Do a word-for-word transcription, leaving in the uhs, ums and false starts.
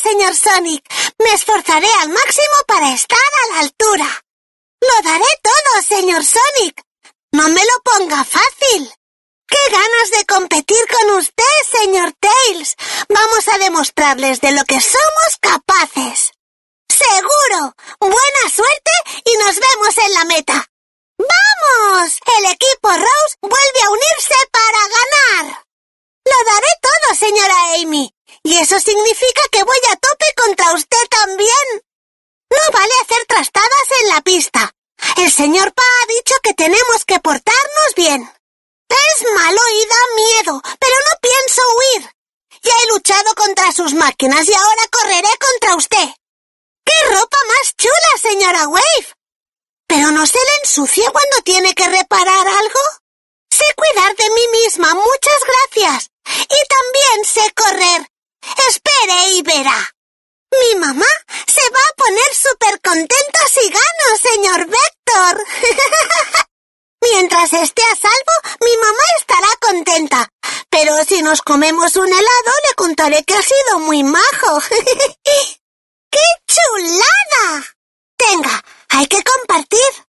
señor Sonic. Me esforzaré al máximo para estar a la altura. Lo daré todo, señor Sonic. No me lo ponga fácil. ¡Qué ganas de competir con usted, señor Tails! Vamos a demostrarles de lo que somos capaces. ¡Seguro! ¡Buena suerte y nos vemos en la meta! ¡Vamos! El equipo Rose vuelve a unirse para ganar. Lo daré todo, señora Amy. Y eso significa que voy a tope contra usted también. No vale hacer trastadas en la pista. El señor Pa ha dicho que tenemos que portarnos bien. Es malo y da miedo, pero no pienso huir. Ya he luchado contra sus máquinas y ahora correré contra usted. ¡Qué ropa más chula, señora Wave! ¿Pero no se le ensucia cuando tiene que reparar algo? Sé cuidar de mí misma, muchas gracias. Y también sé correr. Espere y verá. Mi mamá se va a poner súper contenta si gano, señor Vector. Mientras esté a salvo, mi mamá estará contenta. Pero si nos comemos un helado, le contaré que ha sido muy majo. ¡Qué chulada! Tenga, hay que compartir.